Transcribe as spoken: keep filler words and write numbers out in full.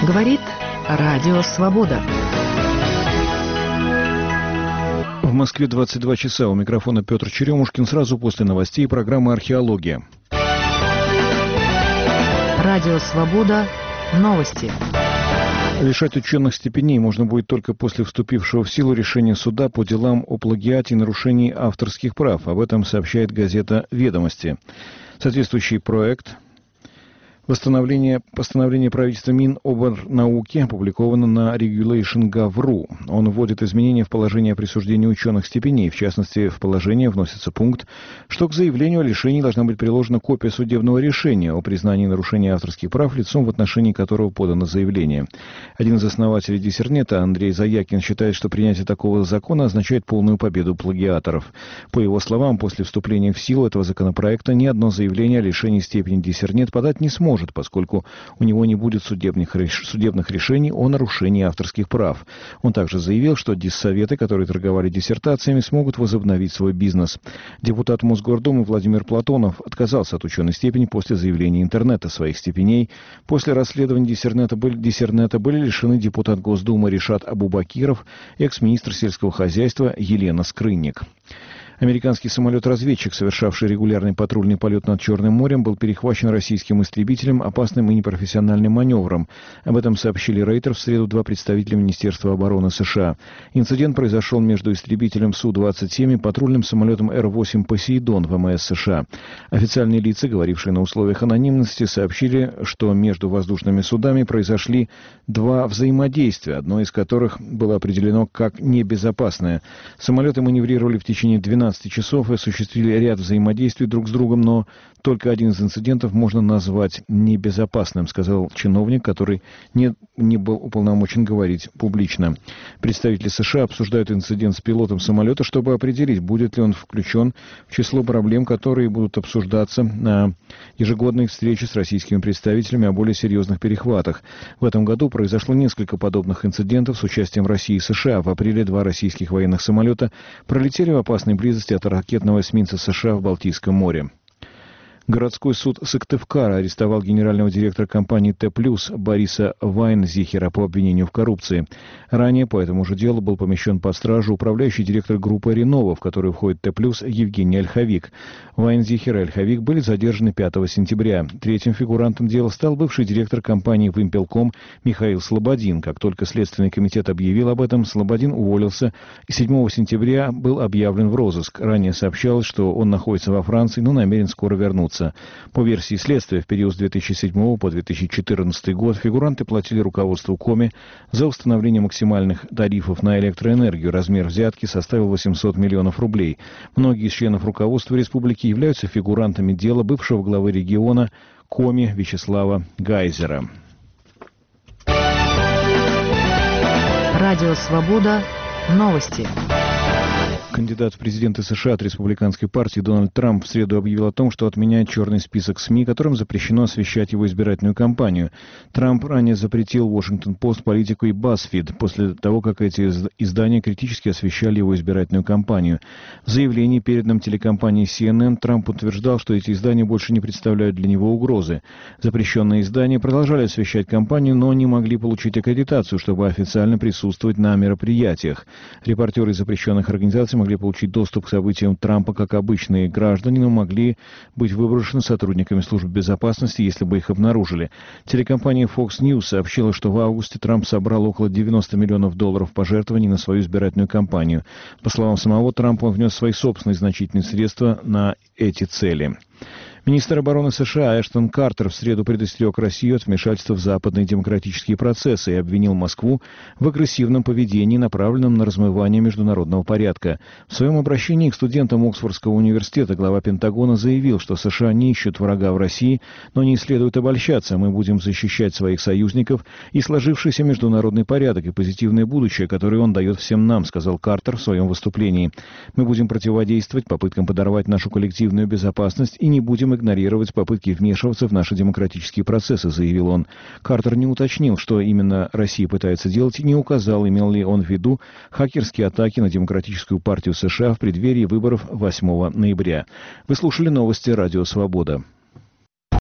Говорит Радио Свобода. В Москве двадцать два часа. У микрофона Петр Черемушкин. Сразу после новостей программы «Археология». Радио Свобода. Новости. Лишать ученых степеней можно будет только после вступившего в силу решения суда по делам о плагиате и нарушении авторских прав. Об этом сообщает газета «Ведомости». Соответствующий проект Восстановление, постановление правительства Миноборнауки опубликовано на regulation точка gov точка ру. Он вводит изменения в положение о присуждении ученых степеней. В частности, в положение вносится пункт, что к заявлению о лишении должна быть приложена копия судебного решения о признании нарушения авторских прав лицом, в отношении которого подано заявление. Один из основателей Диссернета, Андрей Заякин, считает, что принятие такого закона означает полную победу плагиаторов. По его словам, после вступления в силу этого законопроекта ни одно заявление о лишении степени Диссернет подать не сможет, поскольку у него не будет судебных, реш... судебных решений о нарушении авторских прав. Он также заявил, что диссоветы, которые торговали диссертациями, смогут возобновить свой бизнес. Депутат Мосгордумы Владимир Платонов отказался от ученой степени после заявления интернета своих степеней. После расследования диссернета были, диссернета были лишены депутат Госдумы Ришат Абубакиров и экс-министр сельского хозяйства Елена Скрынник. Американский самолет-разведчик, совершавший регулярный патрульный полет над Черным морем, был перехвачен российским истребителем опасным и непрофессиональным маневром. Об этом сообщили Рейтер в среду два представителя Министерства обороны США. Инцидент произошел между истребителем Су двадцать семь и патрульным самолетом Эр восемь «Посейдон» ВМС США. Официальные лица, говорившие на условиях анонимности, сообщили, что между воздушными судами произошли два взаимодействия, одно из которых было определено как небезопасное. Самолеты маневрировали в течение двенадцати часов и осуществили ряд взаимодействий друг с другом, но только один из инцидентов можно назвать небезопасным, сказал чиновник, который не, не был уполномочен говорить публично. Представители США обсуждают инцидент с пилотом самолета, чтобы определить, будет ли он включен в число проблем, которые будут обсуждаться на ежегодной встрече с российскими представителями о более серьезных перехватах. В этом году произошло несколько подобных инцидентов с участием России и США. В апреле два российских военных самолета пролетели в опасной близости от ракетного эсминца США в Балтийском море. Городской суд Сыктывкара арестовал генерального директора компании Т+, Бориса Вайнзихера по обвинению в коррупции. Ранее по этому же делу был помещен под стражу управляющий директор группы Ренова, в которую входит Т+, Евгений Ольховик. Вайнзихер и Ольховик были задержаны пятого сентября. Третьим фигурантом дела стал бывший директор компании «Вымпелком» Михаил Слободин. Как только Следственный комитет объявил об этом, Слободин уволился и седьмого сентября был объявлен в розыск. Ранее сообщалось, что он находится во Франции, но намерен скоро вернуться. По версии следствия, в период с две тысячи седьмого по две тысячи четырнадцатый год фигуранты платили руководству Коми за установление максимальных тарифов на электроэнергию. Размер взятки составил восемьсот миллионов рублей. Многие из членов руководства республики являются фигурантами дела бывшего главы региона Коми Вячеслава Гайзера. Радио Свобода. Новости. Кандидат в президенты США от республиканской партии Дональд Трамп в среду объявил о том, что отменяет черный список СМИ, которым запрещено освещать его избирательную кампанию. Трамп ранее запретил Washington-Post, Politico и BuzzFeed после того, как эти издания критически освещали его избирательную кампанию. В заявлении, переданном телекомпанией Си Эн Эн, Трамп утверждал, что эти издания больше не представляют для него угрозы. Запрещенные издания продолжали освещать кампанию, но не могли получить аккредитацию, чтобы официально присутствовать на мероприятиях. Репортеры из запрещенных организаций могли получить доступ к событиям Трампа как обычные граждане, но могли быть выброшены сотрудниками служб безопасности, если бы их обнаружили. Телекомпания Fox News сообщила, что в августе Трамп собрал около девяноста миллионов долларов пожертвований на свою избирательную кампанию. По словам самого Трампа, он внес свои собственные значительные средства на эти цели. Министр обороны США Эштон Картер в среду предостерег Россию от вмешательства в западные демократические процессы и обвинил Москву в агрессивном поведении, направленном на размывание международного порядка. В своем обращении к студентам Оксфордского университета глава Пентагона заявил, что США не ищут врага в России, но не следует обольщаться. Мы будем защищать своих союзников и сложившийся международный порядок и позитивное будущее, которое он дает всем нам, сказал Картер в своем выступлении. Мы будем противодействовать попыткам подорвать нашу коллективную безопасность и не будем игнорировать попытки вмешиваться в наши демократические процессы, заявил он. Картер не уточнил, что именно Россия пытается делать, и не указал, имел ли он в виду хакерские атаки на Демократическую партию США в преддверии выборов восьмого ноября. Вы слушали новости Радио Свобода.